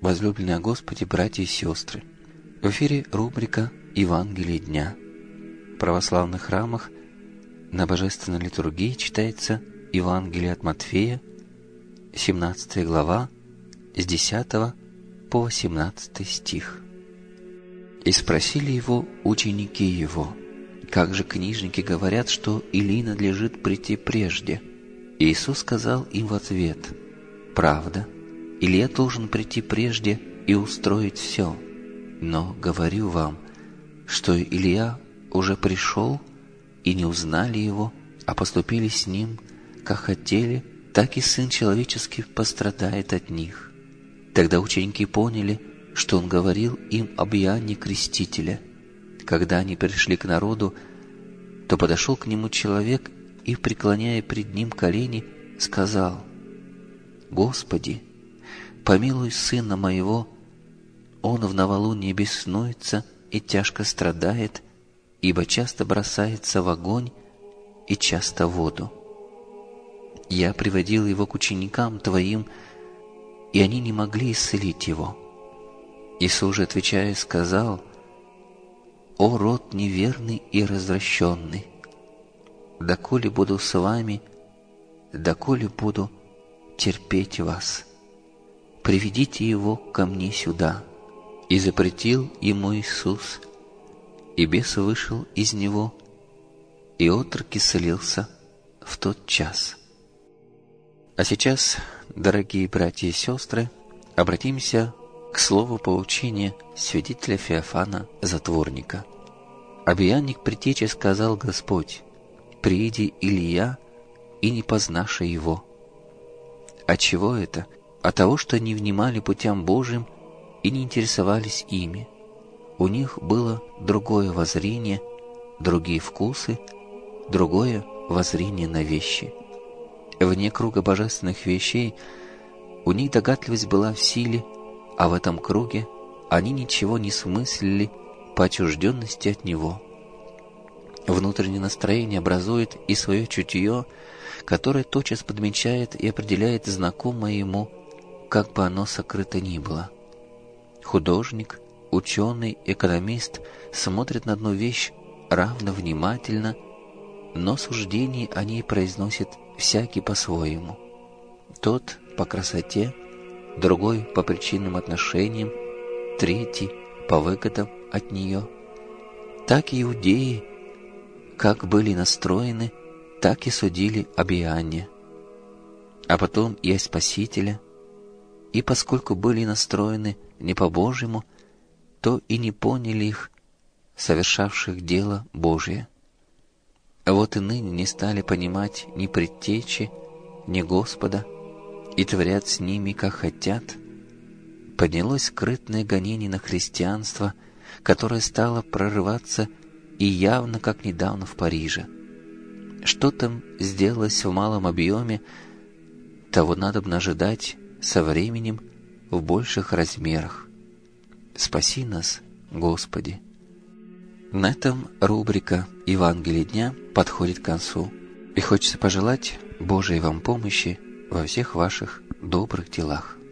возлюбленные Господи, братья и сестры! В эфире рубрика «Евангелие дня». В православных храмах на Божественной литургии читается Евангелие от Матфея, 17 глава, с 10 по 18 стих. «И спросили его ученики его: как же книжники говорят, что Илии надлежит прийти прежде? И Иисус сказал им в ответ: правда, Илия должен прийти прежде и устроить все. Но говорю вам, что Илия уже пришел, и не узнали его, а поступили с ним, как хотели, так и Сын Человеческий пострадает от них». Тогда ученики поняли, что он говорил им об Иоанне Крестителе. Когда они пришли к народу, то подошел к нему человек и, преклоняя пред ним колени, сказал: «Господи, помилуй сына моего, он в новолуние беснуется и тяжко страдает, ибо часто бросается в огонь и часто в воду. Я приводил его к ученикам Твоим, и они не могли исцелить его». Иисус же, отвечая, сказал: «О род неверный и развращенный! Доколе буду с вами, доколе буду терпеть вас? Приведите его ко мне сюда». И запретил ему Иисус, и бес вышел из него, и отрок исцелился в тот час. А сейчас, дорогие братья и сестры, обратимся к слову поучения святителя Феофана Затворника. «Об Иоанне Предтече сказал Господь: прииди Илия, и не познаше его». Отчего это? От того, что не внимали путям Божьим и не интересовались ими. У них было другое воззрение, другие вкусы, другое воззрение на вещи. Вне круга божественных вещей у них догадливость была в силе, а в этом круге они ничего не смыслили по отчужденности от него. Внутреннее настроение образует и свое чутье, которое тотчас подмечает и определяет знакомое ему, как бы оно сокрыто ни было. Художник, ученый, экономист смотрит на одну вещь равно внимательно, но суждение о ней произносит всякий по-своему. Тот по красоте, другой по причинным отношениям, третий по выгодам от нее. Так и иудеи, как были настроены, так и судили об Иоанне, а потом и о Спасителе, и поскольку были настроены не по-божьему, то и не поняли их, совершавших дело Божие. Вот и ныне не стали понимать ни Предтечи, ни Господа, и творят с ними, как хотят. Поднялось скрытное гонение на христианство, которое стало прорываться и явно, как недавно в Париже. Что там сделалось в малом объеме, того надобно ожидать со временем в больших размерах. Спаси нас, Господи! На этом рубрика «Евангелие дня» подходит к концу, и хочется пожелать Божией вам помощи во всех ваших добрых делах.